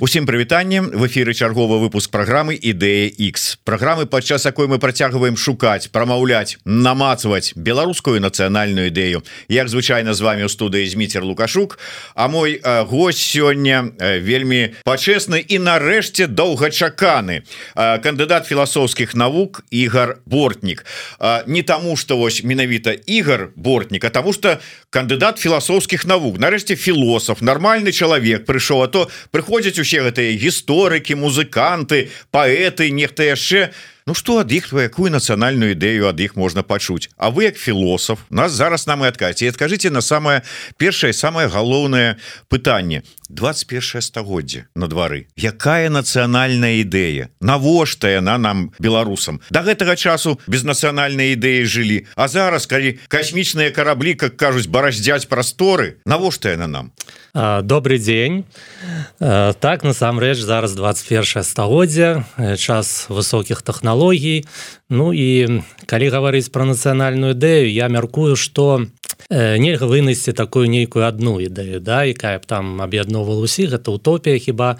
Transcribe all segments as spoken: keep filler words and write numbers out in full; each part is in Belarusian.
Усім прывітанне, в эфіры чарговы выпуск праграмы Ідэя X. Праграмы, падчас якой мы працягваем шукаць, прамаўляць, намацваць беларускую нацыянальную ідэю. Як звычайна з вами ў студыі Зміцер Лукашук, а мой э, гость сёння э, вельмі пачэсны і нарэшце доўгачаканы э, кандыдат філасофскіх навук Ігор Бортнік. Э, не таму, што вось менавіта Ігор Бортнік, а таму, што кандыдат філасофскіх навук, нарэшце філосаф, нармальны чалавек прыйшоў, а то прыходзяць усе гэтыя гісторыкі, музыканты, паэты, нехта яшчэ. Ну што ад іх, якую нацыянальную ідэю ад іх можна пачуць? А вы як філосаф, нас зараз нам і адкажаце. І адкажыце на самае першае, самае галоўнае пытанне. двадцать першае стагоддзе на двары. Якая нацыянальная ідэя? Навошта яна нам, беларусам? Да гэтага часу без нацыянальнай ідэі жылі. А зараз, калі касмічныя караблі, как кажуць, бараздзяць прасторы, навошта яна нам? Добрый дзень. Так, насамрэч, зараз двадцать першае стагоддзе, час высокіх тэхналогій. Ну і калі гаварыць пра нацыянальную ідэю, я мяркую, што нельга вынесці такую нейкую адну ідэю, да, якая б там аб'ядноўвала ўсіх, гэта утопія хіба.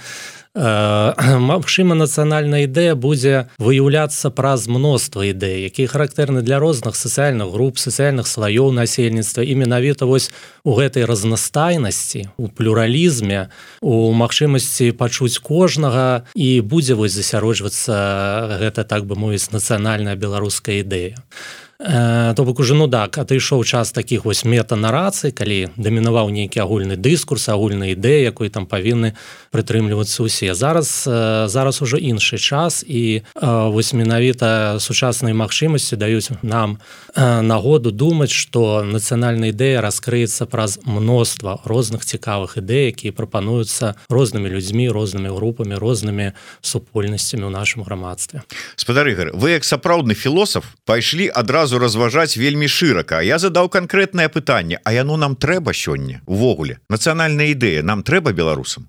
Магчыма, нацыянальная ідэя будзе выяўляцца праз мноства ідэй, якія характэрны для розных сацыяльных груп, сацыяльных слаёў насельніцтва, і менавіта вось у гэтай разнастайнасці, у плюралізме, у магчымасці пачуць кожнага, і будзе вось засяроджвацца гэта, так бы мовіць, нацыянальная беларуская ідэя. То бок уже, ну так, адышоў час такіх вось метанарацый, калі дамінаваў нейкі агульны дыскурс, агульная ідэя, якой там павінны прытрымлівацца ўсе. Зараз, зараз ужо іншы час, і вось менавіта сучасныя магчымасці даюць нам нагоду думаць, што нацыянальная ідэя раскрыецца праз мноства розных цікавых ідэй, якія прапануюцца рознымі людзьмі, рознымі групамі, рознымі супольнасцямі ў нашым грамадстве. Спадар Ігор, вы як сапраўдны філосаф пайшлі адразу разважаць вельмі шырака. Я задаў канкрэтнае пытанне, а яно нам трэба сёння увогуле? Нацыянальная ідэя нам трэба беларусам?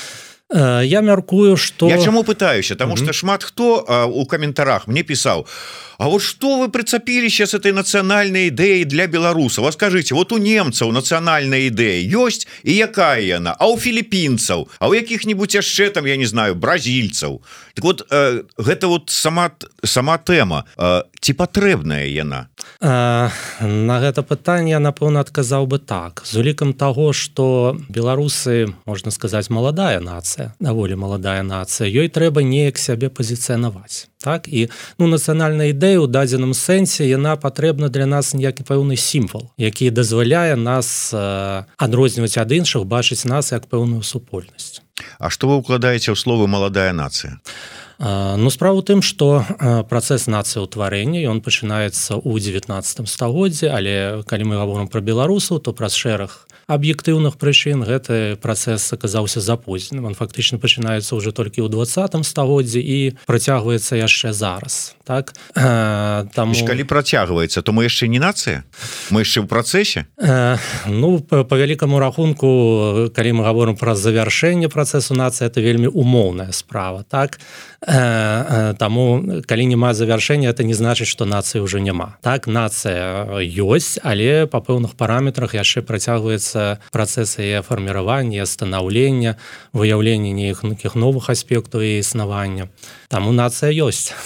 Я мяркую, што... Я чаму пытаюся? Таму што шмат хто у каментарах мне пісаў: а вот что вы прицепились с этой национальной идеей для белорусов? Вот скажите, вот у немцев национальная идея есть, и якая она? А у филиппинцев? А у каких-нибудь яшчэ там, я не знаю, бразильцев? Так вот, э, гэта вот сама, сама тэма. Э, ці патрэбная яна? Э, на гэта пытанне я, напэўна, адказаў бы так. З улікам таго, што беларусы, можна сказаць, маладая нацыя, даволі маладая нацыя, ёй трэба неяк сябе пазіцыянаваць. Так? І ну, нацыянальная ідэя ў дадзеным сэнсе, яна патрэбна для нас ніякі пэўны сімвал, які дазваляе нас э, адрозніваць ад іншых, бачыць нас як пэўную супольнасць. А што вы ўкладаеце ў словы «маладая нацыя»? Э, ну, справа ў тым, што э, працэс нацыяўтварэння, ён пачынаецца ў дзевятнаццатым стагоддзі, але калі мы гаворым пра беларусаў, то праз шэраг аб'ектыўных прычын гэты працэс аказаўся запозненым. Он фактычна пачынаецца ўжо толькі ў дваццатым стагоддзі і працягваецца яшчэ зараз. Так? Э, таму... Калі працягваецца, то мы яшчэ не нацыя? Мы яшчэ ў працэсе? Э, ну, па, па вялікаму рахунку, калі мы гаворым пра завяршэнне працэсу нацыі, это вельмі умоўная справа. Так? Э, э, таму, калі няма завяршэння, это не значыць, што нацыі ўжо няма. Так, нацыя ёсць, але па пэўных параметрах яшчэ працягваецца працэс яе фарміравання, станаўлення, выяўлення нейкіх новых аспектаў яе існавання. Таму нацыя ёсць.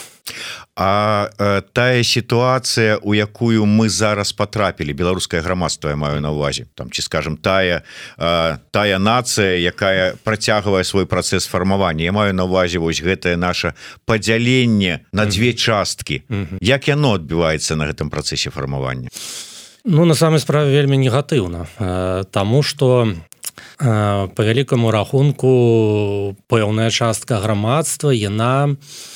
А э, тая сітуацыя, у якую мы зараз патрапілі, беларускае грамадства, я маю на ўвазе, там, ці, скажем, тая, э, тая нацыя, якая працягвае свой працэс фармавання, я маю на ўвазе вось гэтае наша падзяленне на дзве часткі. Mm-hmm. Як яно адбіваецца на гэтым працэсе фармавання? Ну, на самай справе вельмі негатыўна, таму што па вялікаму рахунку пэўная частка грамадства, яна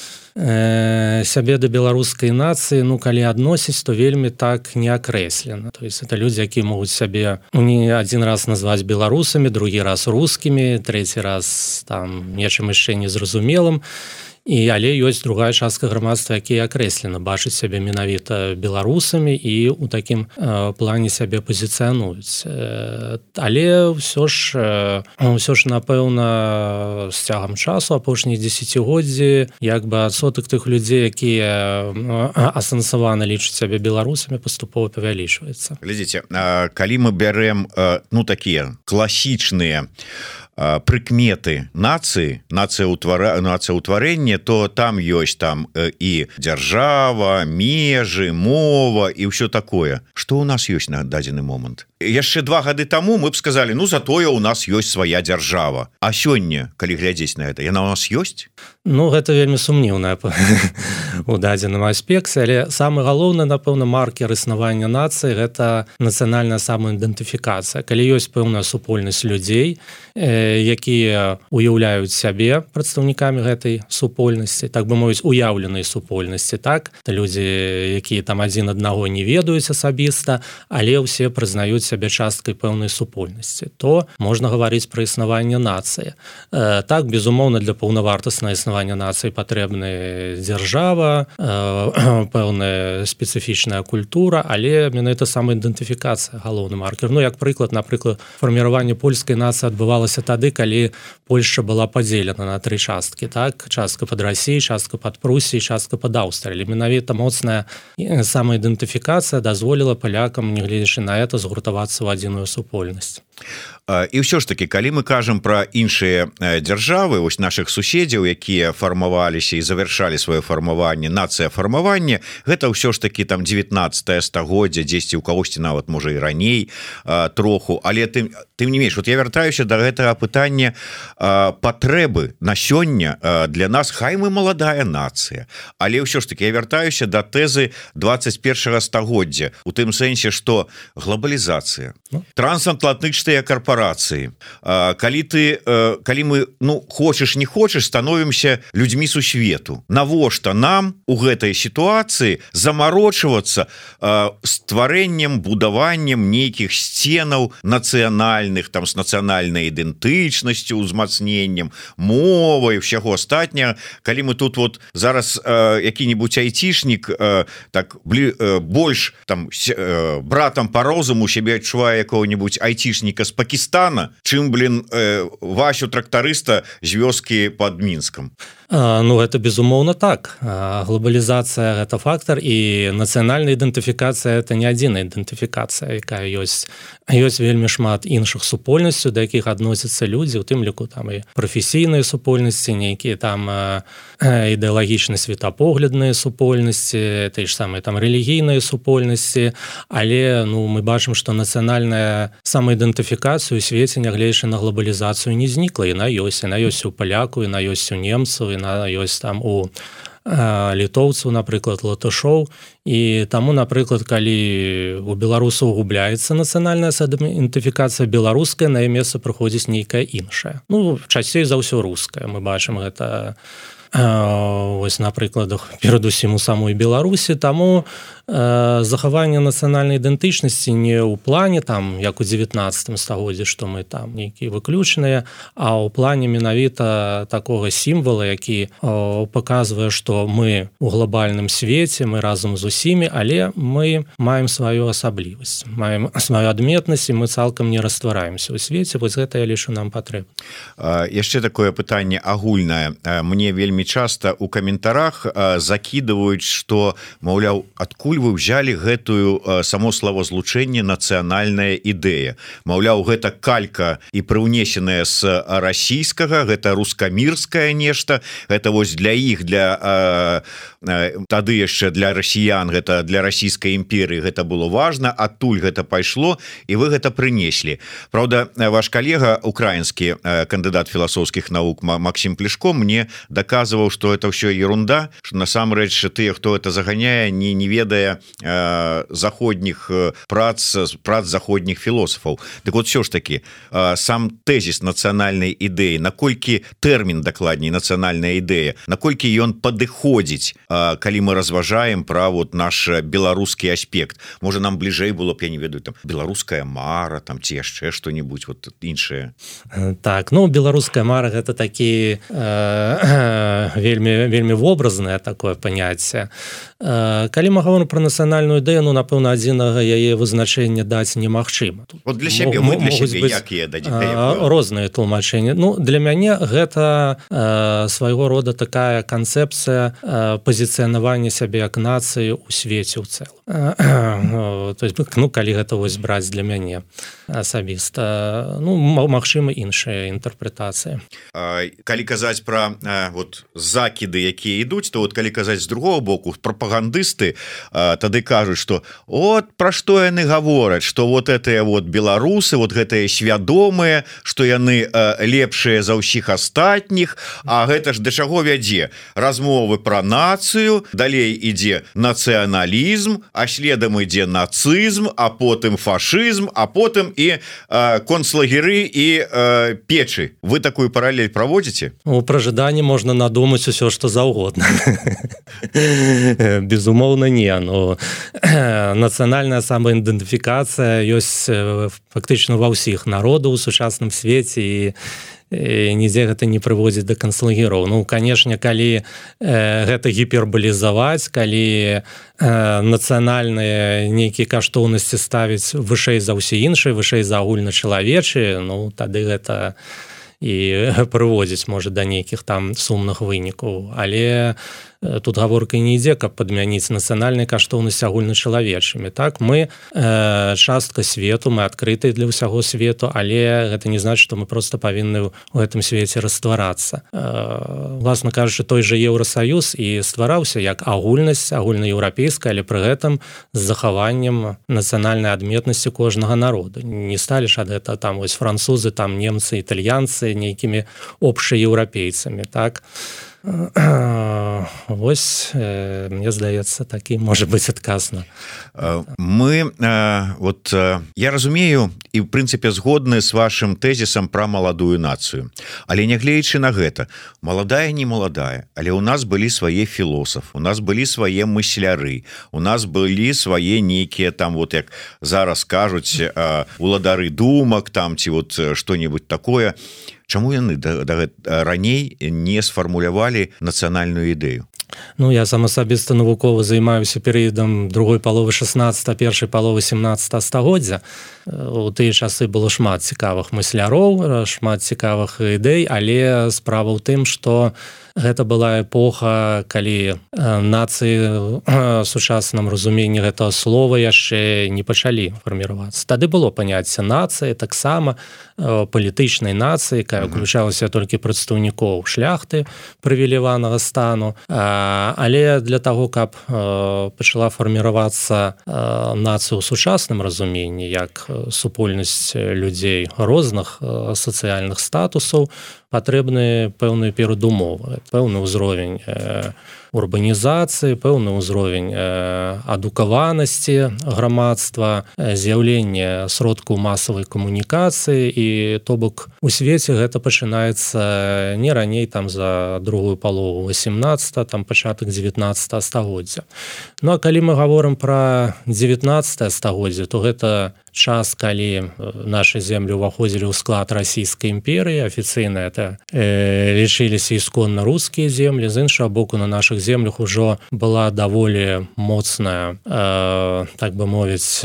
сябе да беларускай нацыі, ну, калі адносіць, то вельмі так не акрэслена. То есть это людзі, якія могуць сябе не адзін раз назваць беларусамі, другі раз рускімі, трэці раз там нечым яшчэ незразумелым. І, але ёсць другая частка грамадства, якія акрэслена бачыць сябе менавіта беларусамі і ў такім э, плане сябе пазіцыянуюць. Э, але ўсё ж, э, ўсё ж, напэўна, з цягам часу, апошніх дзесяцігоддзі, як бы адсотак тых людзей, якія асэнсавана лічаць сябе беларусамі, паступова павялічваецца. Глядзіце, калі мы бярэм, ну, такія класічныя прыкметы нацыі нацыя ўтвара нацыя ўтварэння, то там ёсць там і дзяржава, межы, мова і ўсё такое. Што ў нас ёсць на дадзены момант? Яшчэ два гады таму мы б сказали, ну затое у нас ёсць свая дзяржава. А сёння, калі глядзець на это, яна у нас ёсць? Ну гэта вельмі сумнеўна у дадзеным аспекце, але самы галоўны, напэўна, маркер існавання нацыі гэта нацыянальная самаідэнтыфікацыя. Калі ёсць пэўная супольнасць людзей, якія уяўляюць сябе прадстаўнікамі гэтай супольнасці, так бы мовіць, уяўленай супольнасці, так? Людзі, якія там адзін аднаго не ведаюць асабіста, але ўсе прызнаюць сябе часткай пэўнай супольнасці, то можна гаварыць пра існаванне нацыі. Так, безумоўна, для паўнавартаснага існавання нацыі патрэбна дзяржава, пэўная спецыфічная культура, але менавіта самаідэнтыфікацыя галоўны маркер. Ну, як прыклад, напрыклад, фарміраванне польскай нацыі адбывалася тады, калі Польшча была падзелена на тры часткі, так? Частка пад Расіяй, частка пад Прусіяй, частка пад Аўстрыяй. Менавіта моцная самаідэнтыфікацыя дазволіла палякам, нягледзячы на это, згуртавацца ў адзіную супольнасць. І ўсё ж таки, калі мы кажам пра іншыя дзяржавы, вось наших суседзяў, якія фармаваліся і завяршалі сваё фармаванне, нацыя фармавання, гэта ўсё ж таки там дзевятнаццатае стагоддзе, дзесьці ў кагосьці нават можа і раней троху, але тым, тым не менш, вот я вяртаюся да гэтага пытання патрэбы на сёння для нас, хай мы маладая нацыя, але ўсё ж таки я вяртаюся да тэзы двадцать першага стагоддзя, у тым сэнсе, што глобалізацыя, трансатлантычныя корпорации, калі ты калі мы, ну, хочаш не хочаш, становімся людзьмі сусвету. Навошта нам у гэтай сітуацыі замарочвацца стварэннем, будаваннем нейкіх сценаў нацыянальных, там з нацыянальнай ідэнтычнасцю, узмацненнем, мовай, усяго астатняга, калі мы тут вот зараз які-нибудь айцішнік так больш там братам по розуму сябе адчувае якого-нибудь айцішніка з Пакистана, чым, блин, Васю трактарыста з вёскі под Мінском. Ну, это безумоўна так. Глобалізацыя – гэта фактор, і нацыянальная ідэнтыфікацыя – это не адзіная ідэнтыфікацыя, якая ёсць. Ёсць вельмі шмат іншых супольнасцяў, да якіх адносяцца людзі, у тым ліку там і прафесійныя супольнасці, нейкія там ідэалагічна светапоглядныя супольнасці, тыя ж самыя там рэлігійныя супольнасці, але ну, мы бачым, што нацыянальная самаідэнтыфікацыя ў свеце, нягледзячы на глобалізацыю, не знікла. Яна ёсць, яна ёсць у паляку, яна ёсць у немцаў, яна ёсць там у літоўцаў, напрыклад, латышоў. І таму, напрыклад, калі у беларусаў губляецца нацыянальная самаідэнтыфікацыя беларуская, на яе месца прыходзіць нейкая іншая. Ну, часцей за ўсё руская. Мы бачым гэта вось на прыкладах перадусім у самой Беларусі, таму захаванне нацыянальнай ідэнтычнасці не ў плане там, як у дзевятнаццатым стагоддзі, што мы там нейкія выключныя, а ў плане менавіта такога сімвала, які паказвае, што мы у глобальным свеце, мы разам з усімі, але мы маем сваю асаблівасць, маем сваю адметнасць, і мы цалкам не раствараемся ў свеце. Вось гэта, я лічу, нам патрэбна. Яшчэ такое пытанне агульнае. Мне вельмі часта у каментарах закідваюць, што, маўляў, адкуль вы ўзялі гэтую само словазлучэнне нацыянальная ідэя. Маўляў, гэта калька і прыўнесеная з расійскага, гэта рускамірскае нешта, гэта вось для іх, для тады яшчэ для расіян, гэта для расійскай імперыі гэта было важна, адтуль гэта пайшло, і вы гэта прынеслі. Праўда, ваш калега украінскі кандыдат філасофскіх навук Максим Плешко мне даказваў, што это ўсё ерунда, што насамрэч тыя, хто это заганяе, не не ведае заходніх прац, прац заходніх філосафаў. Так вот, все ж таки, сам тэзіс нацыянальнай ідэі, наколькі тэрмін, дакладней, нацыянальная ідэя, наколькі ён падыходзіць, калі мы разважаем пра вот наш беларускі аспект. Можа, нам бліжэй было б, я не ведаю, там беларуская мара, там ці яшчэ што-нибудь вот іншае. Так, ну, беларуская мара гэта такі э, вельмі вельмі вобразнае такое паняцце. Калі мы гаворым про нацыянальную ідэю, ну напэўна адзінага яе вызначэння даць немагчыма. Вот для сябе вы для сябе якія дадзеце розныя тлумачэнні. Ну для мяне гэта свайго рода такая канцэпцыя пазіцыянавання сябе як нацыі ў свеце ў цэлым. То есть, ну калі гэта вось браць для мяне асабіста, ну магчыма іншая інтэрпрэтацыя. Калі казаць пра вот закіды, якія ідуць, то вот калі казаць з другого боку, прапагандысты тады кажуць, што от пра што яны гавораць, што вот гэтыя вот беларусы, вот гэтыя свядомыя, што яны лепшыя за ўсіх астатніх, а гэта ж да чаго вядзе? Размовы пра нацыю, далей ідзе нацыяналізм, а следам ідзе нацызм, а потым фашызм, а потым і концлагеры і печы. Вы такую паралель праводзіце? У пражаданні можна надумаць усё, што заўгодна. Безумоўна, не. Но нацыянальная самаідэнтыфікацыя ёсць фактычна ва ўсіх народаў у сучасным свеце, і нідзе гэта не прыводзіць да канцлагераў. Ну, канешне, калі гэта гіпербалізаваць, калі нацыянальныя нейкія каштоўнасці ставіць вышэй за ўсе іншыя, вышэй за агульначалавечыя, ну, тады гэта і прыводзіць, можа, да нейкіх там сумных вынікаў. Але тут гаворка не ідзе, каб падмяніць нацыянальныя каштоўнасці агульначалавечымі. Так, мы э, частка свету, мы адкрытыя для ўсяго свету, але гэта не значыць, што мы проста павінны ў гэтым свеце растварацца. Э, власна кажучы, той жа Еўрасаюз і ствараўся як агульнасць, агульнаеўрапейская, але пры гэтым з захаваннем нацыянальнай адметнасці кожнага народа. Не сталі ж ад гэта там вось французы, там немцы, італьянцы нейкімі общаеўрапейцамі, так? Вось, э, мне здаецца, такі можа быць адказна. Мы э, вот э, я разумею і в прынцыпе згодны з вашым тэзісам пра маладую нацыю, але нягледзячы на гэта, маладая не маладая, але у нас былі свае філосафы, у нас былі свае мысляры, у нас былі свае нейкія там, вот як зараз кажуць, э, уладары думак там ці вот што-небудзь такое. Чаму яны да, да, раней не сфармулявалі нацыянальную ідэю? Ну, я сам асабіста навукова займаюся перыядам другой паловы шаснаццатага, першай паловы сямнаццатага стагоддзя. У тыя часы было шмат цікавых мысляроў, шмат цікавых ідэй, але справа ў тым, што гэта была эпоха, калі нацыі ў сучасным разуменні гэтага слова яшчэ не пачалі фарміравацца. Тады было паняцце нацыі, таксама палітычнай нацыі, якая ўключалася толькі прадстаўнікоў шляхты прывілеяванага стану. Але для таго, каб пачала фарміравацца нацыя ў сучасным разуменні, як супольнасць людзей розных сацыяльных статусаў, патрэбны пэўныя перадумовы, пэўны ўзровень урбанізацыі, пэўны ўзровень адукаванасці грамадства, з'яўленне сродкаў масавай камунікацыі, і то бок у свеце гэта пачынаецца не раней там за другую палову васемнаццатага, там пачатак дзевятнаццатага стагоддзя. Ну а калі мы гаворым пра дзевятнаццатае стагоддзе, то гэта час, калі нашы землі ўваходзілі ў склад расійскай імперыі, афіцыйна это э, лічыліся ісконна рускія землі, з іншага боку на нашых землях ужо была даволі моцная, э, так бы мовіць,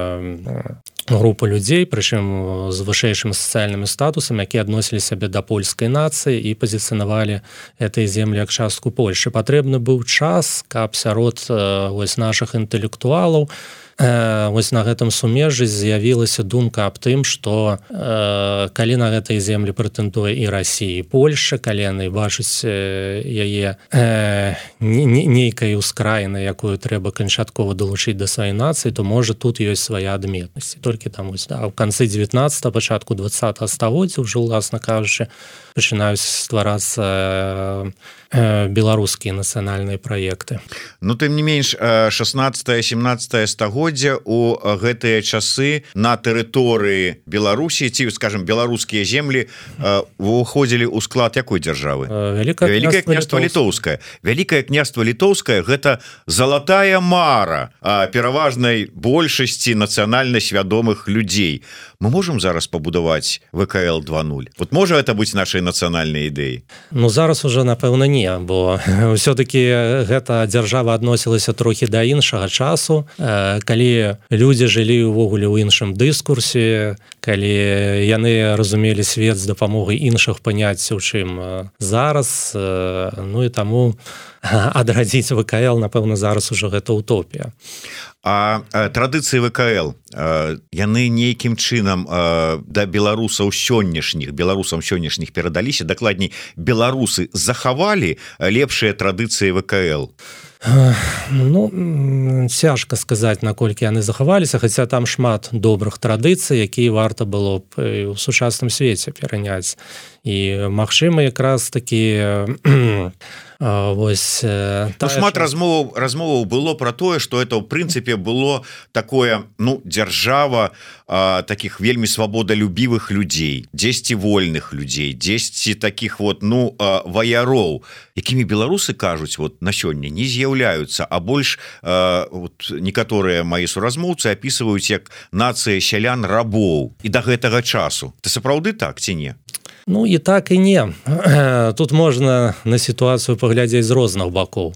э, група людзей, прычым з вышэйшымі сацыяльнымі статусамі, якія адносілі сябе да польскай нацыі і пазіцыянавалі гэтыя землі як частку Польшы. Патрэбны быў час, каб сярод э, вось нашых інтэлектуалаў вось на гэтым сумежжы з'явілася думка аб тым, што э, калі на гэтай землі прэтэндуе і Расія, і Польша, калі яны бачаць э, яе э, нейкай ускраіны, якую трэба канчаткова далучыць да сваёй нацыі, то можа тут ёсць свая адметнасць. Толькі там вось, да, ў канцы дзевятнаццатага, пачатку дваццатага стагоддзя ўжо, уласна кажучы, пачынаюць стварацца э, э, беларускія нацыянальныя праекты. Ну, тым не менш, шаснаццатае-сямнаццатае стагоддзя стагоддзя у гэтыя часы на тэрыторыі Беларусі ці скажем беларускія землі ўходзілі ў склад якой дзяржавы? Вялікае княства літоўскае. Вялікае княства літоўскае гэта залатая мара пераважнай большасці нацыянальна свядомых людзей. Мы можем зараз пабудаваць вэ ка эл два нуль? Вот можа это быць нашай нацыянальнай ідэі? Ну зараз уже напэўна не, бо ўсё-таки гэта дзяржава адносілася трохі да іншага часу, калі людзі жылі ўвогуле ў іншым дыскурсе, калі яны разумелі свет з дапамогай іншых паняццяў, чым зараз. Ну і таму адрадзіць вэ ка эл, напэўна, зараз уже гэта утопія. А традыцыі вэ ка эл яны нейкім чынам да беларусаў сённяшніх беларусам сённяшніх перадаліся, дакладней беларусы захавалі лепшыя традыцыі вэ ка эл? Ну, цяжка сказаць, наколькі яны захаваліся, хаця там шмат добрых традыцый, якія варта было б у сучасным свеце пераняць. І магчыма якраз такі вось ну, шмат размоваў размоваў было про тое, что это ў прынцыпе было такое, ну, дзяржава а, таких вельмі свабодалюбівых людзей, дзесьці вольных людзей, дзесьці таких вот ну а, ваяроў, якімі беларусы кажуць вот на сёння не з'яўляюцца, а больш а, вот, некаторыя мои суразмоўцы опісваюць як нацыя сялян рабоў і до гэтага часу. Ты сапраўды так ці не? Ну і так і не. Тут можна на сітуацыю паглядзець з розных бакоў.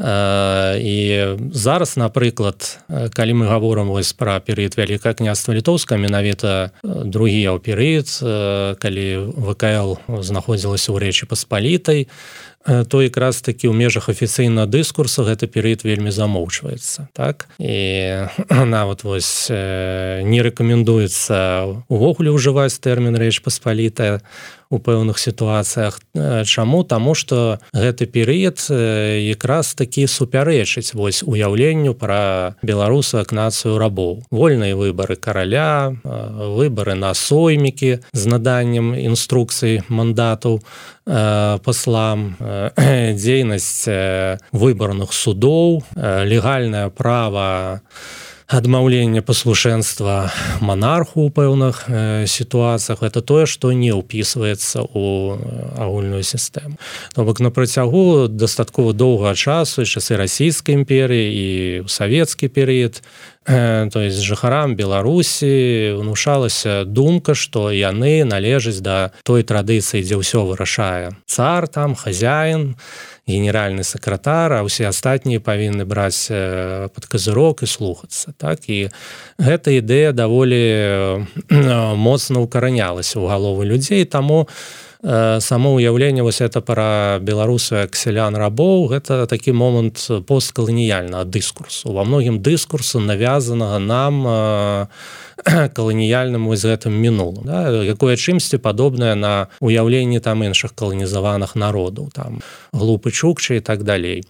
І зараз, напрыклад, калі мы гаворым вось пра перыяд Вялікае княства літоўскае, менавіта другі перыяд, калі вэ ка эл знаходзілася ў Рэчы Паспалітай, то якраз такі ў межах афіцыйнага дыскурсу гэты перыяд вельмі замоўчваецца, так? І нават вось не рэкамендуецца увогуле ўжываць тэрмін Рэч Паспалітая у пэўных сітуацыях. Чаму? Таму што гэты перыяд якраз такі супярэчыць вось уяўленню пра беларусаў як нацыю рабоў. Вольныя выбары караля, выбары на соймікі з наданнем інструкцый мандатаў паслам, дзейнасць выбарных судоў, легальнае права адмаўлення паслушэнства манарху ў пэўных э, сітуацыях, это тое, што не ўпісваецца ў агульную сістэму. То бок на працягу дастаткова доўгага часу, часы расійскай імперыі і ў савецкі перыяд, э, то есть жыхарам Беларусі внушалася думка, што яны належаць да той традыцыі, дзе ўсё вырашае цар, там хазяін, генеральны сакратар, а ўсе астатнія павінны браць пад казырок і слухацца. Так? І гэта ідэя даволі моцна укаранялася ў галовы людзей, таму само ўяўленне вось это пра беларусаў як сялян рабоў, гэта такі момант посткаланіяльнага дыскурсу. Ва многім дыскурсу навязанага нам каланіяльным вось гэтым мінулым, да? Якое чымсьці падобнае на ўяўленне там іншых каланізаваных народаў, там глупы чукчы і так далей.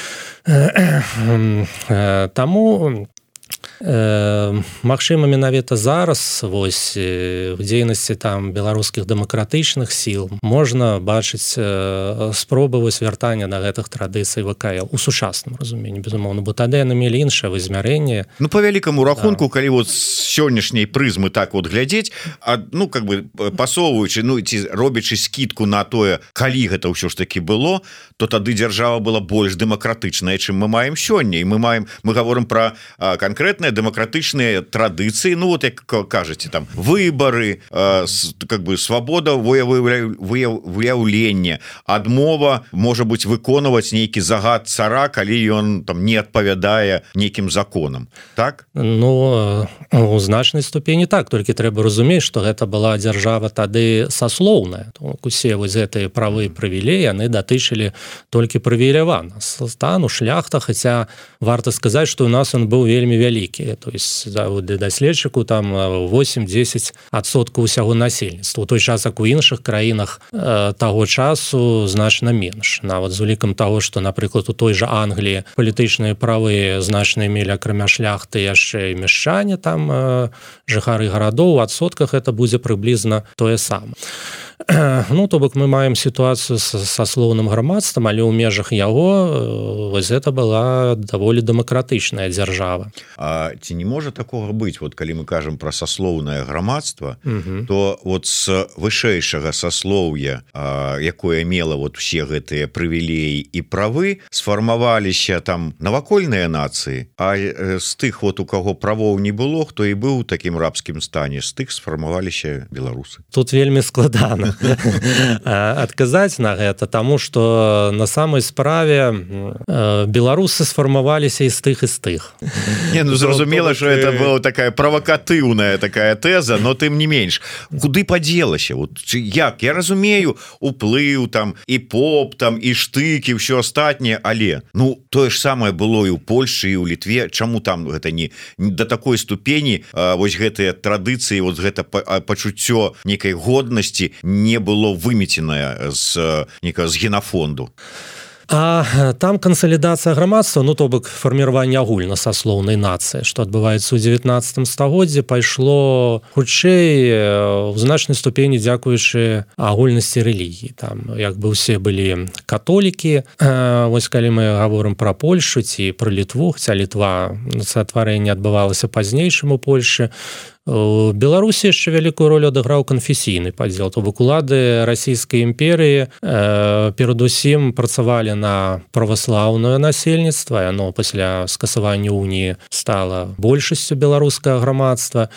Таму магчыма, менавіта зараз вось в дзейнасці там беларускіх дэмакратычных сіл можна бачыць спробы вось вяртання на гэтых традыцый вэ ка эл у сучасным разуменні, безумоўна, бо тады яны мелі іншае вызмярэнне. Ну по вялікаму рахунку, да. Калі вот з сённяшняй прызмы так вот глядзець, а, ну как бы пасоўваючы, ну ці робячы скідку на тое, калі гэта ўсё ж таки было, то тады дзяржава была больш дэмакратычная, чым мы маем сёння, і мы маем мы гаворым пра канкрэтныя дэмакратычныя традыцыі, ну вот як кажаце, там выбары, э, как бы свабода выяўлення, адмова можа быць выконваць нейкі загад цара, калі ён там не адпавядае нейкім законам, так? Ну у значнай ступені так, толькі трэба разумець, што гэта была дзяржава тады саслоўная. Усе вось гэтыя правы і прывілеі яны датычылі толькі прывілявана стану, шляхта, хаця варта сказаць, што у нас он быў вельмі вялікі. То есть да, для даследчыку там восемь-дзесяць адсоткаў усяго насельніцтва. У той час, як у іншых краінах э, таго часу значна менш. Нават з улікам таго, што, напрыклад, у той жа Англіі палітычныя правы значна мелі акрамя шляхты яшчэ і мяшчане, там э, жыхары гарадоў, у адсотках это будзе прыблізна тое самае. Ну то бок мы маем сітуацыю са слоўным грамадствам, але ў межах яго вось гэта была даволі дэмакратычная дзяржава. А ці не можа такога быць, вот калі мы кажам пра саслоўнае грамадства, угу. то вот з вышэйшага саслоўя, якое мела вот усе гэтыя прывілеі і правы, сфармаваліся там навакольныя нацыі, а з тых вот у каго правоў не было, хто і быў у такім рабскім стане, з тых сфармаваліся беларусы. Тут вельмі складана адказаць на гэта, таму што на самай справе беларусы сфармаваліся і з тых і з тых. Не, ну зразумела, што это была такая правакатыўная такая тэза, но тым не менш, куды падзелася? Вот як? Я разумею, уплыў там і поп там і штыкі, ўсё астатняе, але ну тое ж самае было і ў Польшчы і ў Літве. Чаму там гэта не да такой ступені вось гэтыя традыцыі, вот гэта пачуццё некай годнасці не было вымеценае з некага з генафонду? А там кансалідацыя грамадства, ну то бок фарміраванне агульнасаслоўнай нацыі, што адбываецца ў дзевятнаццатым стагоддзі, пайшло хутчэй у значнай ступені дзякуючы агульнасці рэлігіі. Там як бы ўсе былі католікі. Вось калі мы гаворым пра Польшу ці пра Літву, хаця Літва нацыятварэнне адбывалася пазнейшым у Польшы, у Беларусі яшчэ вялікую ролю адыграў канфесійны падзел. То бок улады расійскай імперыі э, перадусім працавалі на праваслаўнае насельніцтва, яно пасля скасавання уніі стала большасцю беларускага грамадства,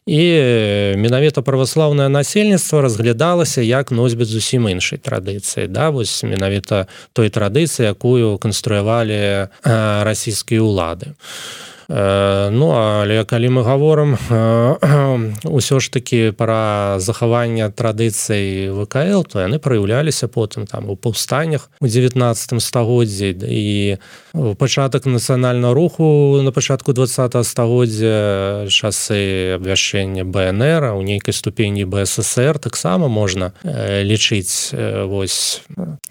і менавіта праваслаўнае насельніцтва разглядалася як носьбіт зусім іншай традыцыі, да? Вось менавіта той традыцыі, якую канструявалі э, расійскія ўлады. Ну, але калі мы гаворым ўсё ж такі пра захаванне традыцый вэ ка эл, то яны праяўляліся потым там у паўстаннях у дзевятнаццатым стагоддзі, і пачатак нацыянальнага руху на пачатку двадцатага стагоддзя, часы абвяшчэння бэ эн эр, у нейкай ступені бэ эс эс эр таксама можна лічыць вось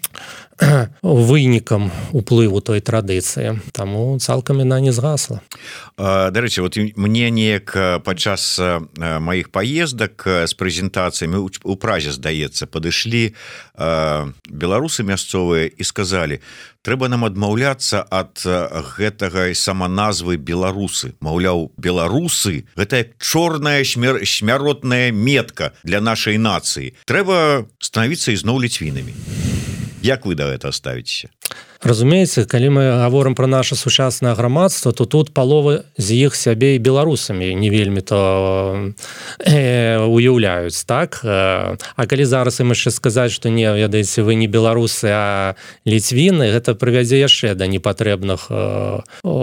вынікам уплыву той традыцыі, таму цалкам яна не згасла. Дарэчы, вот мне неяк падчас маіх паездак з прэзентацыямі у Празе, здаецца, падышлі беларусы мясцовыя і сказалі: трэба нам адмаўляцца ад гэтага саманазвы беларусы. Маўляў, беларусы гэта як чорная шмер... смяротная метка для нашай нацыі. Трэба станавіцца ізноў ліцвінамі. Як вы да гэта ставіцеся? Разумееце, калі мы гаворым пра наша сучаснае грамадства, то тут палова з іх сябе і беларусамі не вельмі то э, уяўляюць, так? А калі зараз ім яшчэ сказаць, што не, ведаеце, вы не беларусы, а ліцвіны, гэта прывядзе яшчэ да непатрэбных э,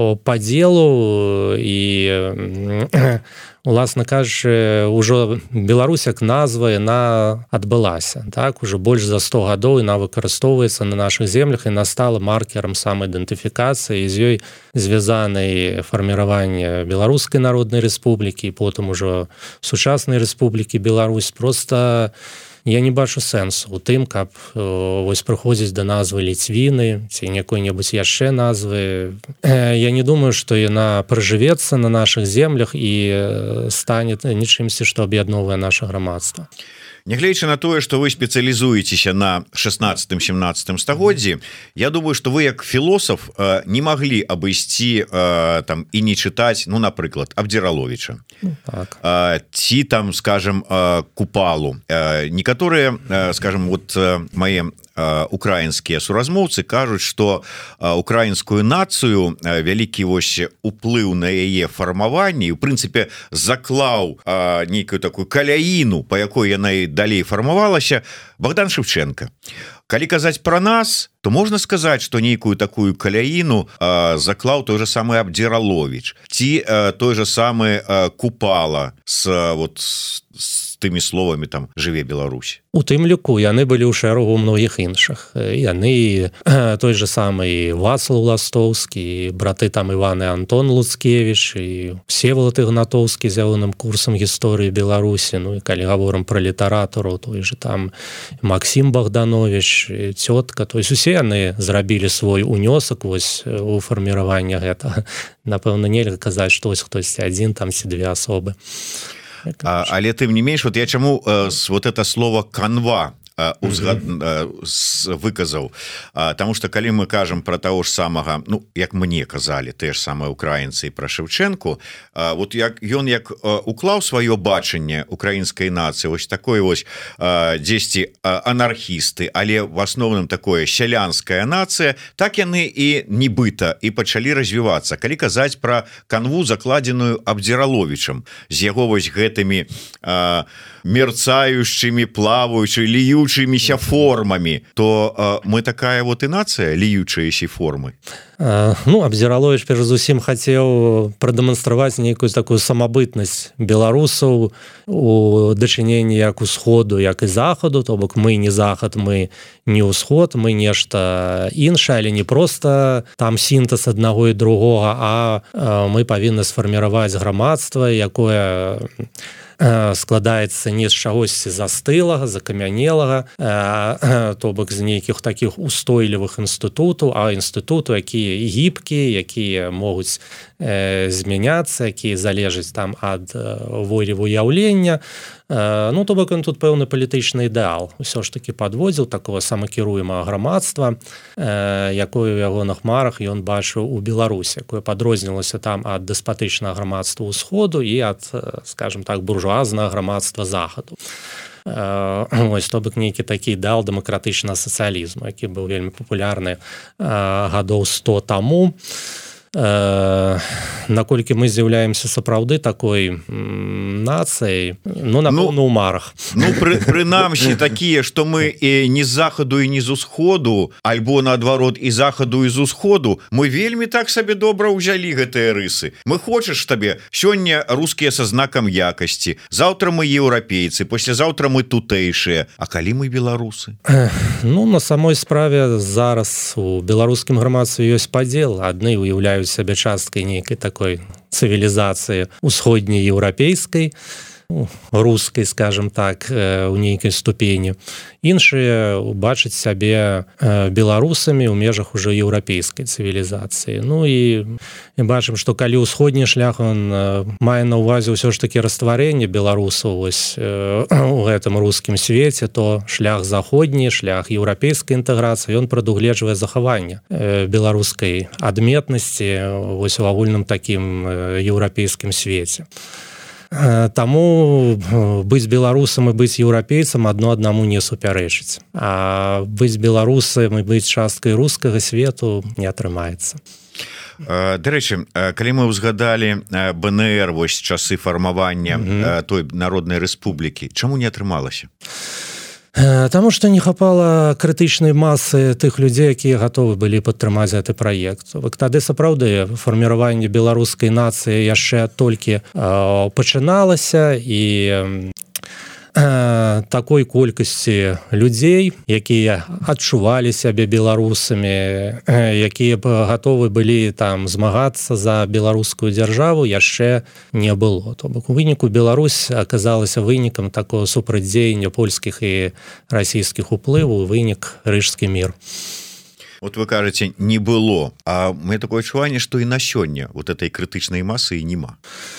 падзелу і э, уласна кажучы, ужо Беларусь як назва яна адбылася, так? Ужо больш за сто гадоў яна выкарыстоўваецца на нашых землях і яна стала маркерам самаідэнтыфікацыі, з ёй звязанай фарміраванне Беларускай Народнай Рэспублікі і потым ужо сучаснай Рэспублікі Беларусь. Просто я не бачу сэнсу у тым, каб вось прыходзіць да назвы ліцвіны ці якой-небудзь яшчэ назвы. Я не думаю, што яна прыжывецца на нашых землях і стане нічымсьці, што аб'ядноўвае наша грамадства. Нягледзячы на тое, што вы спецыялізуецеся на шаснаццатым-сямнаццатым стагоддзі, я думаю, што вы як філосаф не маглі абысці там і не чытаць, ну, напрыклад, Абдзіраловіча, так. ці там, скажем, Купалу. Некаторыя, скажем, вот мае украінскія суразмоўцы кажуць, што украінскую нацыю вялікі вось уплыў на яе фармаванне, у прынцыпе заклаў нейкую такую каляіну, па якой яна і далей фармавалася, Богдан Шевченко. Калі казаць пра нас, то можна сказаць, што нейкую такую каляіну э, заклаў той же самы Абдзіраловіч, ці э, той же самы э, Купала с, вот, с тымі словамі там «Жыве Беларусь». У тым ліку яны былі ў шэрагу многіх іншых. Яны э, той же самы Вацлаў Ластоўскі, браты там Іван і Антон Луцкевіч, і Всеволод Ігнатоўскі з ягоным курсам гісторыі Беларусі. Ну і калі гаворым пра літаратуру, той же там Максім Богданович, цётка, то есть усе яны зрабілі свой унёсак вось у фарміраванне гэтага. Напэўна, нельга казаць, што вось хтосьці адзін там ці две асобы. а, але тым не менш вот я чаму э, вот это слово канва узгад выказаў, потому что калі мы кажам про того ж самага, ну як мне казалі те ж самыя украінцы про Шевченку, вот як ён як уклаў сваё бачанне украінскай нацыі, вось такое вось дзесьці анархісты, але в асноўным такое сялянская нацыя, так яны і нібыта і пачалі развівацца. Калі казаць про канву, закладзеную Абдзіраловічам з яго вось гэтымі мерцающими, плавающими, льющимися формами, то э, мы такая вот и нация льющиеся формы. Ну, Абдзіраловіч перш за ўсім хацеў прадэманстраваць нейкую такую самабытнасць беларусаў у дачыненні як усходу, як і захаду, то бок мы не захад, мы не ўсход, мы нешта іншае, але не проста там сінтэз аднаго і другога, а мы павінны сфарміраваць грамадства, якое складаецца не з чагосьці застылага, закамянелага, то бок з нейкіх такіх устойлівых інстытутаў, а інстытуту, якія гібкія, якія могуць змяняцца, якія залежаць там ад волі выяўлення. Ну, то бок ён тут пэўны палітычны ідэал усё ж таки падводзіў такого самакіруемага грамадства, якое ў ягоных марах ён бачыў у Беларусі, якое падрознілася там ад дэспатычнага грамадства ўсходу і ад, скажем так, буржуазнага грамадства захаду. Ось, то бок нейкі такі ідэал дэмакратычнага сацыялізму, які быў вельмі папулярны гадоў сто таму. Наколькі мы з'яўляемся сапраўды такой нацыяй, ну, напэўна, у марах. Ну, пры, прынамсі такія, што мы і не з захаду і не з усходу, альбо наадварот і захаду і з усходу, мы вельмі так сабе добра ўзялі гэтыя рысы. Мы хочаш табе, сёння рускія са знакам якасці, заўтра мы еўрапейцы, паслязаўтра мы тутэйшыя, а калі мы беларусы? Ну, на самой справе зараз у беларускім грамадстве ёсць падзел. Адны уяўляюць сябе часткай нейкай такой цывілізацыі усходняй еўрапейскай, рускай, скажем так, у нейкай ступені. Іншыя бачаць сябе беларусамі ў межах ужо еўрапейскай цывілізацыі. Ну і бачым, што калі ўсходні шлях, он мае на ўвазе ўсё ж такі растварэнне беларусаў вось у гэтым рускім свеце, то шлях заходні, шлях еўрапейскай інтэграцыі, ён прадугледжвае захаванне беларускай адметнасці вось у агульным такім еўрапейскім свеце. Таму быць беларусам і быць еўрапейцам адно аднаму не супярэчыць. А быць беларусам і быць часткай рускага свету не атрымаецца. Дарэчы, калі мы ўзгадалі БНР вось часы фармавання mm-hmm. той народнай рэспублікі, чаму не атрымалася? Таму што не хапала крытычнай масы тых людзей, якія гатовы былі падтрымаць гэты праект. Тады сапраўды фарміраванне беларускай нацыі яшчэ толькі пачыналася, і такой колькасці людзей, якія адчувалі сябе беларусамі, якія б гатовы былі там змагацца за беларускую дзяржаву, яшчэ не было. То бок у выніку Беларусь аказалася вынікам такого супрацьдзеяння польскіх і расійскіх уплываў, вынік Рыжскі мір. Вот вы кажаце, не было, а мне такое адчуванне, што і на сёння вот этой крытычнай масы і няма.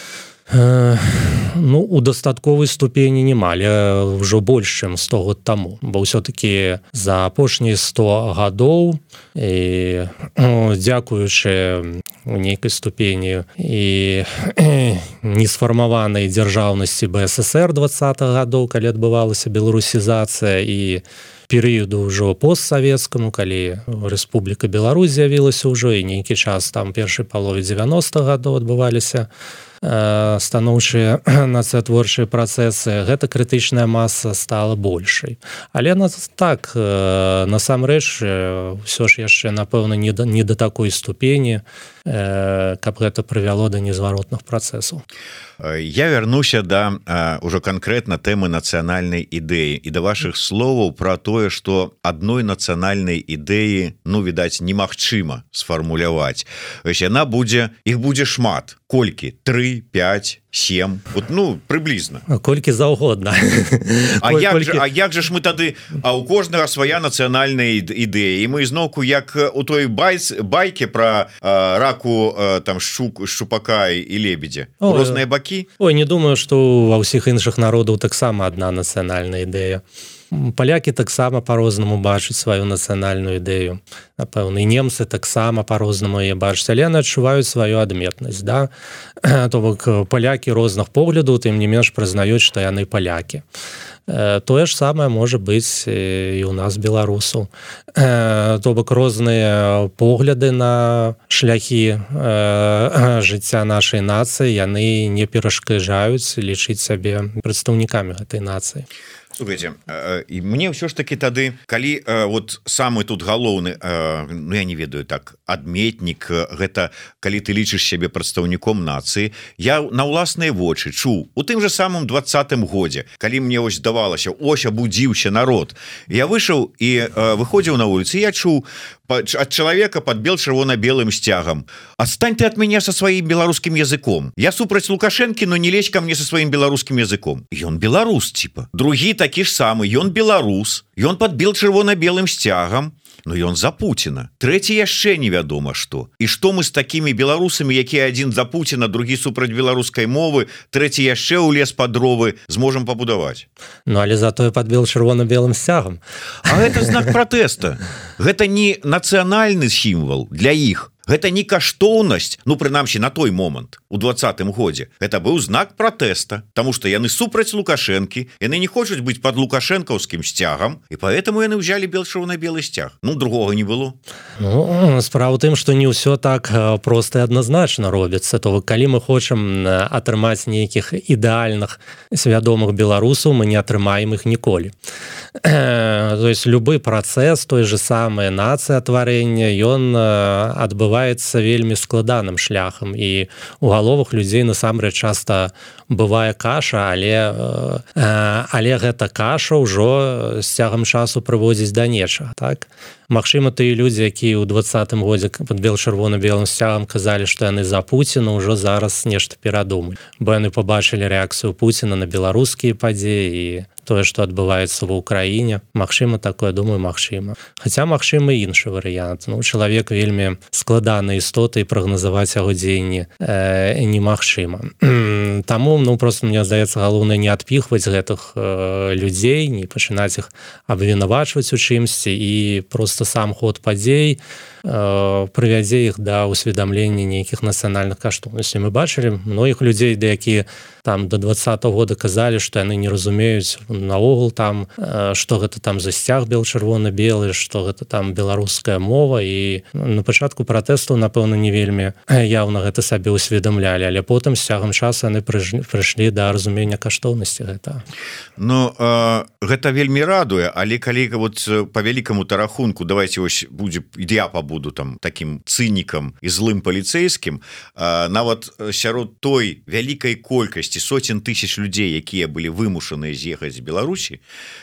Ну, у дастатковай ступені няма, але ўжо больш, чым сто год таму, бо ўсё-такі за апошнія сто гадоў, і дзякуючы у нейкай ступені і несфармаванай дзяржаўнасці БССР двадцатых гадоў, калі адбывалася беларусізацыя, і перыяду ўжо постсавецкаму, калі Рэспубліка Беларусь з'явілася ўжо, і нейкі час там першай палове дзевяностых гадоў адбываліся станоўчыя нацыятворчыя працэсы, гэта крытычная маса стала большай. Але так, насамрэч, ўсё ж яшчэ, напэўна, не да, не да такой ступені, каб гэта прывяло да незваротных працэсаў. Я вярнуся да ўжо канкрэтна тэмы нацыянальнай ідэі і да вашых словаў пра тое, што адной нацыянальнай ідэі, ну, відаць, немагчыма сфармуляваць. Яна будзе, іх будзе шмат. Колькі? Тры, пяць, сем? Вот, ну, прыблізна. Колькі заўгодна. А, Коль, як колькі... Же, а як же ж мы тады, а у кожнага свая нацыянальная ідэя, і мы зноўку, як у той байц, байке пра а, як у там шчук шчупака і лебедзя розныя бакі? Ой, не думаю, што ва ўсіх іншых народаў таксама адна нацыянальная ідэя. Палякі таксама по-рознаму бачаць сваю нацыянальную ідэю. Напэўна, і немцы таксама по-рознаму яе бачаць, але яны адчуваюць сваю адметнасць, да? То бок палякі розных поглядаў, тым не менш прызнаюць, што яны палякі. Тое ж самае можа быць і ў нас беларусаў. То бок розныя погляды на шляхі жыцця нашай нацыі, яны не перашкаджаюць лічыць сябе прадстаўнікамі гэтай нацыі. Слухайте, і мне ўсё ж таки тады, калі вот самы тут галоўны, ну я не ведаю так, адметнік, гэта калі ты лічыш сябе прадстаўніком нацыі, я на ўласныя вочы чуў у тым же самым двадцатым годзе, калі мне ось здавалася, ось абудзіўся народ, я выйшаў і выходзіў на вуліцы, я чуў ад чалавека под бел-чырвона-белым сцягам: отстань ты от меня со сваім беларускім языком, я супраць Лукашэнкі, но не лезь ко мне со сваім беларускім языком. Ён беларус, типа. Другі такі ж самы, ён беларус, ён под бел-чырвона-белым сцягам, но ён за Пуціна. Трэці яшчэ невядома што. І што мы з такімі беларусамі, якія адзін за Пуціна, другі супраць беларускай мовы, трэці яшчэ ў лес пад дровы зможам пабудаваць? Ну але затое под бел-чырвона-белым сцягам. А гэта знак пратэста. Гэта не нацыянальны сімвал для іх. Гэта не каштоўнасць, ну прынамсі на той момант у двадцатым годзе. Гэта быў знак пратэста, таму што яны супраць Лукашэнкі, яны не хочуць быць под лукашэнкаўскім сцягам, і поэтому яны ўзялі бел-чырвона-белы сцяг. Ну другога не было. Ну, справа ў тым, што не ўсё так проста і адназначна робіцца. То калі мы хочам атрымаць нейкіх ідэальных свядомых беларусаў, мы не атрымаем іх ніколі. То есть любы працэс, той же самае нацыятварэння, ён адбываецца вельмі складаным шляхам, і у галовах людзей насамрэч часта бывае каша, але, але гэта каша ўжо з цягам часу прыводзіць да нечага, так? Магчыма, тыя людзі, якія ў двадцатым годзе пад бел-чырвона-белым сцягам казалі, што яны за Пуціна, ўжо зараз нешта перадумалі, бо яны пабачылі рэакцыю Пуціна на беларускія падзеі і тое, што адбываецца ва ўкраіне. Магчыма, такое, думаю, магчыма. Хаця магчыма іншы варыянт. Ну, чалавек вельмі складана істота, і прагназаваць яго дзеянні э, немагчыма. Таму, ну, просто мне здаецца, галоўнае не адпіхваць гэтых э, людзей, не пачынаць іх абвінавачваць у чымсьці, і просто сам ход падзей э, прывядзе іх да ўсведамлення нейкіх нацыянальных каштоўнасцей. Мы бачылі многіх людзей, да якія там до двадцатого года казалі, што яны не разумеюць наогул там, што гэта там за сцяг бел-чырвона-белы, што гэта там беларуская мова, і на пачатку пратэсту, напэўна, не вельмі яўна гэта сабе ўсведамлялі, але потым з цягам часу яны прыйшлі да разумення каштоўнасці гэта. Ну, э, гэта вельмі радуе, але калі вот по вялікаму-то рахунку, давайте ось будзе, я пабуду там таким цынікам і злым паліцэйскім, э, нават сярод той вялікай колькасці сотен тысяч людзей, якія былі вымушаныя з'ехаць з Беларусі,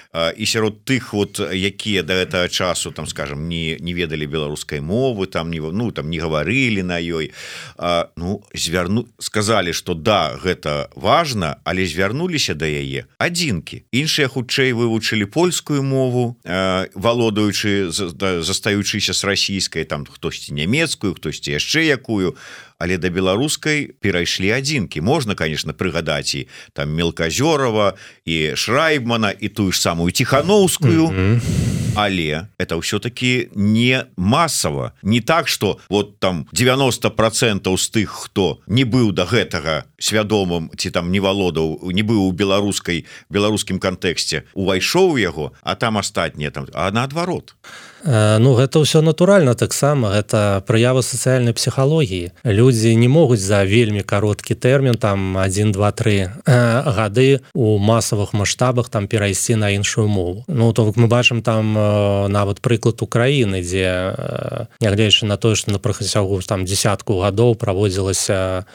і сярод тых вот, якія да гэтага часу там, скажем, не не ведалі беларускай мовы, там не ну там не гаварылі на ёй, а, ну звярну сказалі, што да, гэта важна, але звярнуліся да яе адзінкі. Іншыя хутчэй вывучылі польскую мову, а, валодаючы застаючыся з расійскай, там хтосьці нямецкую, хтосьці яшчэ якую, але да беларускай перайшлі адзінкі. Можна, конечно, прыгадаць і там Мелказёрова, і Шрайбмана, і тую ж самую Тихановскую, mm-hmm. але это ўсё-таки не масава. Не так, что вот там девяносто процентов з тых, хто не быў да гэтага свядомым, ці там не валодаў, не быў у беларускай беларускім кантэксце, увайшоў у яго, а там астатнія там, а наадварот. Ну, гэта ўсё натуральна таксама, гэта праява сацыяльнай псіхалогіі. Людзі не могуць за вельмі кароткі тэрмін, там адзін, два, тры гады у масавых маштабах там перайсці на іншую мову. Ну, то мы бачым там нават прыклад Украіны, дзе, нягледзячы на тое, што на працягу там дзесятку гадоў праводзілася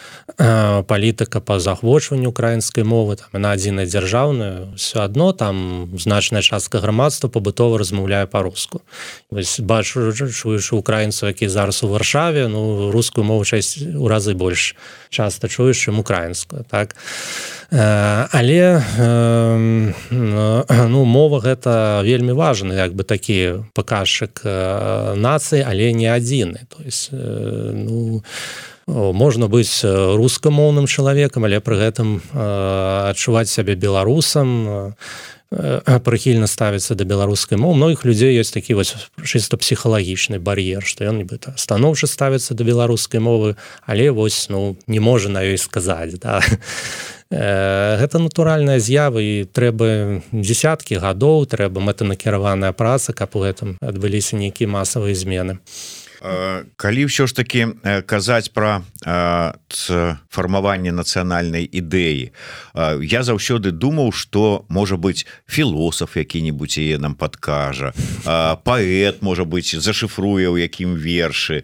палітыка па захвочванню украінскай мовы, там яна адзіная дзяржаўная, ўсё адно там значная частка грамадства пабытова размаўляе па-руску. вось бачу чуеш украінцаў, які зараз у Варшаве, ну рускую мову часць у разы больш часта чуеш, чым украінскую, так. Але ну мова гэта вельмі важны як бы такі паказчык нацыі, але не адзіны, то есть ну можна быць рускамоўным чалавекам, але пры гэтым адчуваць сябе беларусам, прыхільна ставіцца да беларускай мовы. У многіх людзей ёсць такі вось чыста псіхалагічны бар'ер, што ён нібыта станоўча ставіцца да беларускай мовы, але вось ну не можа на ёй сказаць, да. Гэта натуральная з'ява, і трэба дзесяткі гадоў, трэба мэтанакіраваная праца, каб у гэтым адбыліся нейкія масавыя змены. Калі ўсё ж таки казаць пра фармаванне нацыянальнай ідэі, я заўсёды думаў, што можа быць філосаф які-небудзь яе нам падкажа, паэт можа быць зашыфруе ў якім вершы,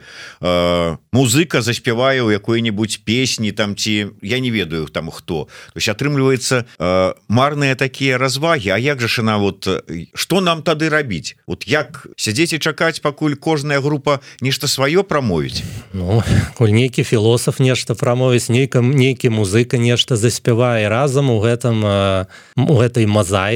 музыка заспявае ў якой-небудзь песні там, ці я не ведаю там хто. То есть атрымліваецца марныя такія развагі. А як жа ж яна, вот што нам тады рабіць? Вот як сядзець і чакаць, пакуль кожная група нешта сваё прамовіць? Ну, коль нейкі філосаф нешта прамовіць, нейкі, нейкі музыка нешта заспявае, разам у гэтым у гэтай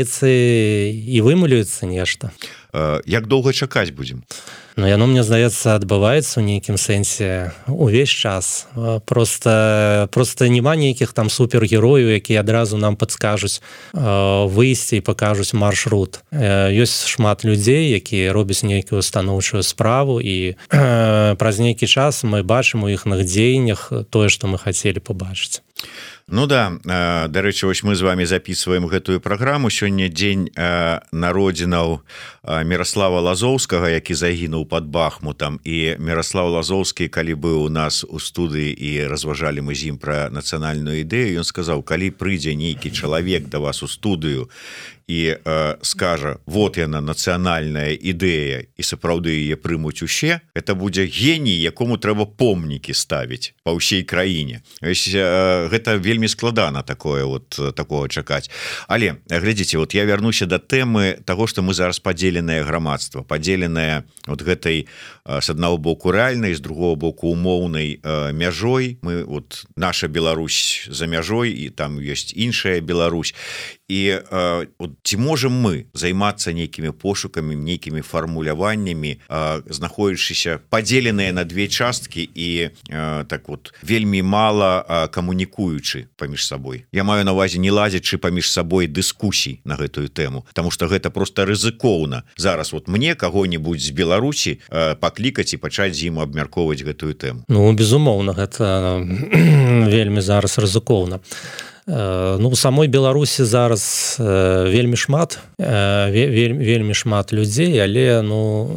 мазаіцы і вымалюецца нешта. Як доўга чакаць будзем? Ну, яно, мне здаецца, адбываецца ў нейкім сэнсе увесь час. Просто, просто няма нейкіх там супергерояў, якія адразу нам падскажуць выйсці і пакажуць маршрут. Ёсць шмат людзей, якія робяць нейкую станоўчую справу, і праз нейкі час мы бачым у іхных дзеяннях тое, што мы хацелі пабачыць. Ну да, дарэчы, вось мы з вами записываем гэтую праграму. Сёння дзень народзінаў Міраслава Лазоўскага, які загінуў пад Бахмутам. І Міраслав Лазоўскі, калі быў у нас у студыі і разважалі мы з ім пра нацыянальную ідэю, ён сказаў: калі прыйдзе нейкі чалавек да вас у студыю і э, скажа, вот яна нацыянальная ідэя, і сапраўды яе прымуць усе, это будзе геній, якому трэба помнікі ставіць па ўсей краіне. Вось, э, гэта вельмі складана такое вот такого чакаць. Але глядзіце, вот я вярнуся да тэмы таго, што мы зараз падзеленае грамадства, падзеленае вот гэтай э, з аднаго боку рэальнай, з другого боку умоўнай э, мяжой. Мы вот наша Беларусь за мяжой, і там ёсць іншая Беларусь. І э, ці можам мы займацца нейкімі пошукамі, нейкімі фармуляваннямі, э, знаходзячыся падзеленыя на две часткі і э, так вот вельмі мала э, камунікуючы паміж сабой. Я маю на увазе не лазячы паміж сабой дыскусій на гэтую тэму, таму што гэта просто рызыкоўна. Зараз вот мне каго-нибудь з Беларусі э, паклікаць і пачаць з ім абмяркоўваць гэтую тэму. Ну, безумоўна, гэта вельмі зараз рызыкоўна. Ну, у самой Беларусі зараз вельмі шмат, вельмі, вельмі шмат людзей, але, ну,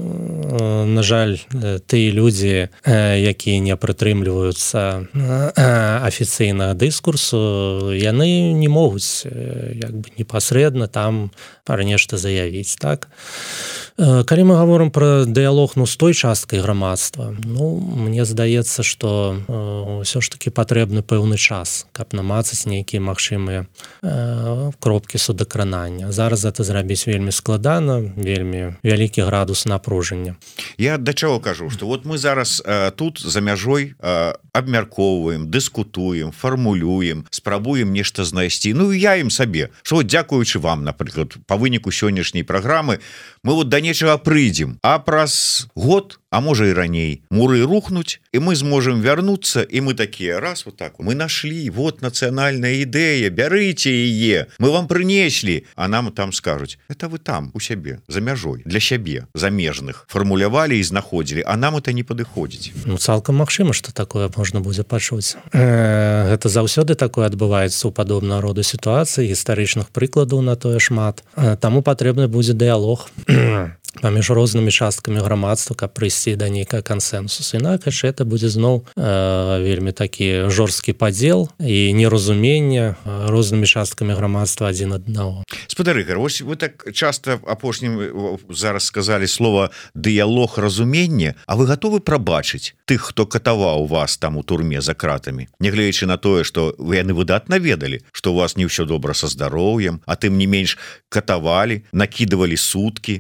на жаль, тыя людзі, якія не прытрымліваюцца афіцыйнага дыскурсу, яны не могуць як бы непасрэдна там пра нешта заявіць, так? Калі мы гаворым пра дыялог, ну, з той часткай грамадства, ну, мне здаецца, што ўсё ж такі патрэбны пэўны час, каб намацаць нейкія магчымыя э, кропкі судакранання. Зараз гэта зрабіць вельмі складана, вельмі вялікі градус напружання. Я да чаго кажу, што вот мы зараз э, тут за мяжой э, абмяркоўваем, дыскутуем, фармулюем, спрабуем нешта знайсці. Ну, я ім сабе, што вот дзякуючы вам, напрыклад, па выніку сённяшняй праграмы, мы вот да нечага прыйдзем, а праз год, а можа і раней, муры рухнуць, і мы зможам вярнуцца, і мы такія, раз, вот так, мы нашли, вот нацыянальная ідэя, бярыце яе, мы вам прынеслі, а нам там скажуць, это вы там, у сябе, за мяжой, для сябе, замежных, фармулявалі і знаходзілі, а нам это не падыходзіць. Ну, цалкам магчыма, што такое можна будзе пачуць. Э, гэта заўсёды такое адбываецца ў падобнага роду сітуацыі, гістарычных прыкладаў на тое шмат. Э, таму патрэбны будзе дыялог паміж рознымі часткамі грамадства, каб прыйсці да нейкага кансэнсусу. Інакш это будзе зноў э, вельмі такі жорсткі падзел і неразуменне рознымі часткамі грамадства адзін аднаго. Спадар Ігар, вось вы так часта апошнім зараз сказалі слова дыялог, разуменне, а вы гатовы прабачыць тых, хто катаваў вас там у турме за кратамі, нягледзячы на тое, што вы яны выдатна ведалі, што у вас не ўсё добра са здароўем, а тым не менш катавалі, накідывалі суткі,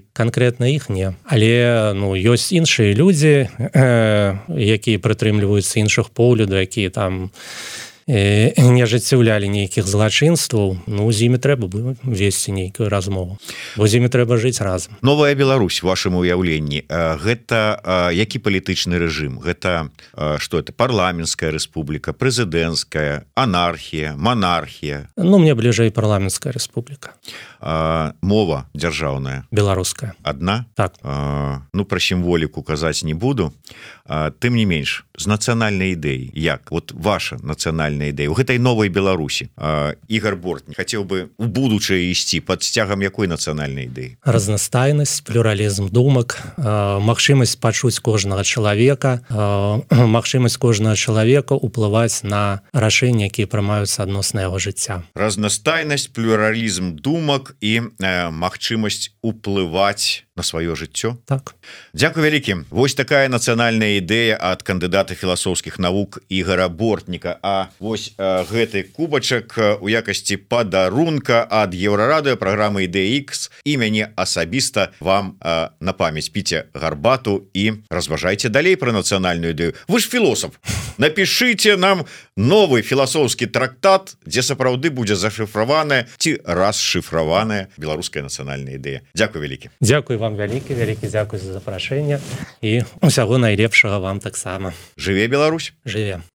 ідэі конкретно іх не, але ну ёсць іншыя людзі, э, якія прытрымліваюцца іншых поглядаў, якія там э, не ажыццяўлялі нейкіх злачынстваў. Ну з імі трэба было весці нейкую размову, бо з імі трэба жыць разам. Новая Беларусь в вашым уяўленні гэта які палітычны рэжым? Гэта что это, парламенцкая рэспубліка, прэзідэнцкая, анархія, монархія? Ну мне бліжэй парламенцкая рэспубліка. А, мова дзяржаўная беларуская адна? Так. А, ну про сімволіку казаць не буду, а, тым не менш з нацыянальнай ідэі, як вот ваша нацыянальная ідэя у гэтай новай Беларусі? а, Ігор Бортнік хацеў бы у будучае ісці пад сцягам якой нацыянальнай ідэі? Разнастайнасць, плюралізм думак, магчымасць пачуць кожнага чалавека, магчымасць кожнага чалавека ўплываць на рашэнні, якія прымаюцца адносна яго жыцця. Разнастайнасць, плюралізм думак і э, магчымасць уплываць на сваё жыццё. Так. Дзякуй вялікі. Вось такая нацыянальная ідэя ад кандыдата філасофскіх навук Ігора Бортніка. А вось э, гэты кубачак у якасці падарунка ад Еўрарадыё праграмы Ідэя Ікс і мяне асабіста вам э, на памяць. Піце гарбату і разважайце далей пра нацыянальную ідэю. Вы ж філосаф. Напішыце нам новы філасофскі трактат, дзе сапраўды будзе зашыфраваная ці расшыфраваная беларуская нацыянальная ідэя. Дзякуй вялікі. Дзякуй вам вялікі, вялікі дзякуй за запрашэнне і усяго найлепшага вам таксама. Жыве Беларусь. Жыве.